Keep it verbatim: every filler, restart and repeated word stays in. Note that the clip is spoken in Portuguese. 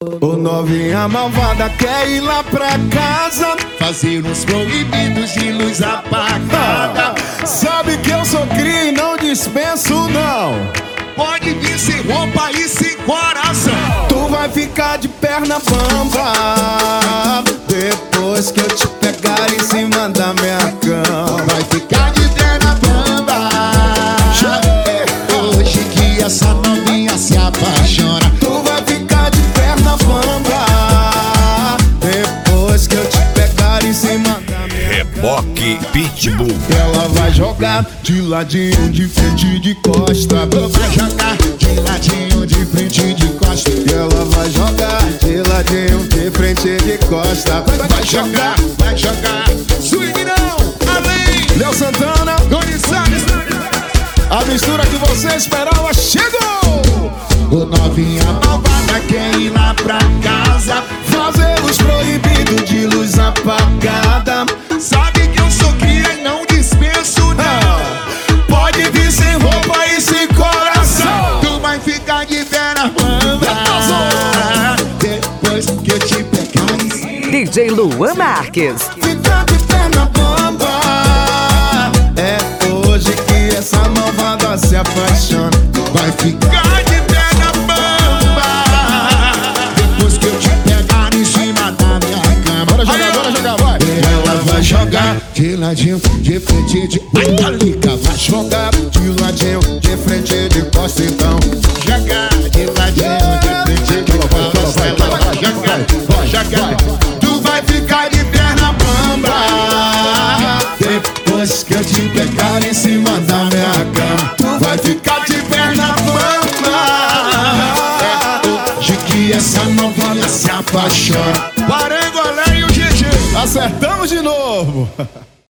Ô novinha malvada quer ir lá pra casa fazer uns proibidos de luz apagada. ah, Sabe que eu sou cria e não dispenso não. Pode vir sem roupa e sem coração. Tu vai ficar de perna bamba depois que eu te pegar em cima da minha cama. Vai ficar de perna bamba hoje que essa novinha se apaixona. Tu vai ficar de perna bamba depois que eu te pegar em cima da minha Reboque Pitbull. Ela vai jogar de ladinho, de frente, de costa. Vai jogar de ladinho, de frente, de costa. Ela vai jogar de ladinho, de frente, de costa. Vai, vai jogar, vai jogar. Swing não, além. Léo Santana, Doni Salles. a mistura que você esperava chegou. O novinha malvada quer ir lá pra casa Fazer os proibidos de luz apagada. Sabe que eu sou cria e não dispenso não. Ah, pode vir sem roupa e sem coração. Tu vai ficar de perna bamba depois que eu te pegar. D J Luan Marques. Fica de perna bamba. É hoje que essa malvada se apaixona. Vai ficar de perna bamba depois que eu te pegar em cima da minha cama. Bora jogar, bora jogar, vai. Ela vai jogar de ladinho, de frente, de Italica. Vai jogar De ladinho, de frente, de costa então. jogar de ladinho, de frente, de costa. Ela vai jogar, vai jogar. Tu vai ficar de perna bamba depois que eu te pegar em cima da minha cama. Tu vai ficar de perna bamba Hoje que essa novinha se apaixona. Parangolé e o G G. Acertamos de novo.